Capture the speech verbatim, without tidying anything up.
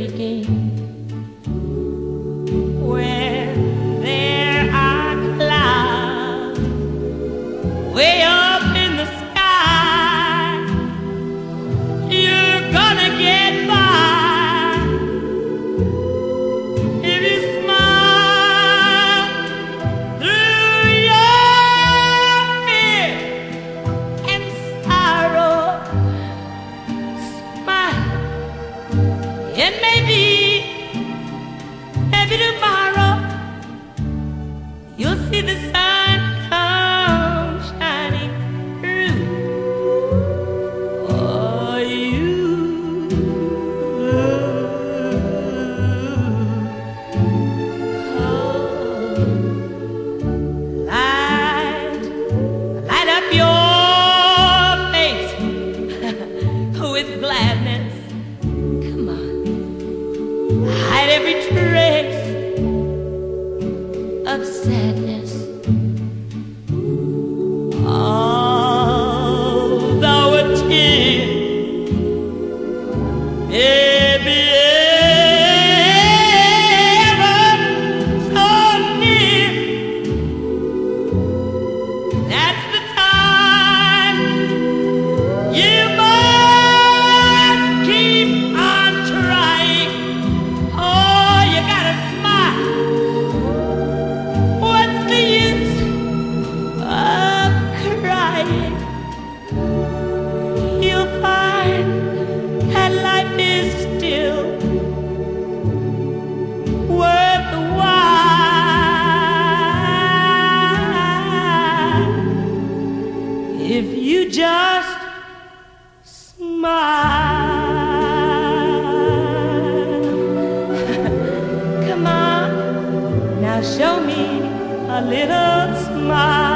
breaking. When there are clouds way up in the sky, you're gonna get by if you smile through your fear and sorrow. Smile, and maybe, maybe tomorrow you'll see the sun come shining through for you. Oh, light, light up your face with gladness. Come on, hide every trace of sadness. Although a tear may be ever so near, that's the time you must keep on trying. Oh, you gotta smile. What's the use of crying? You'll find that life is still worthwhile if you just smile. Come on, now show me a little smile.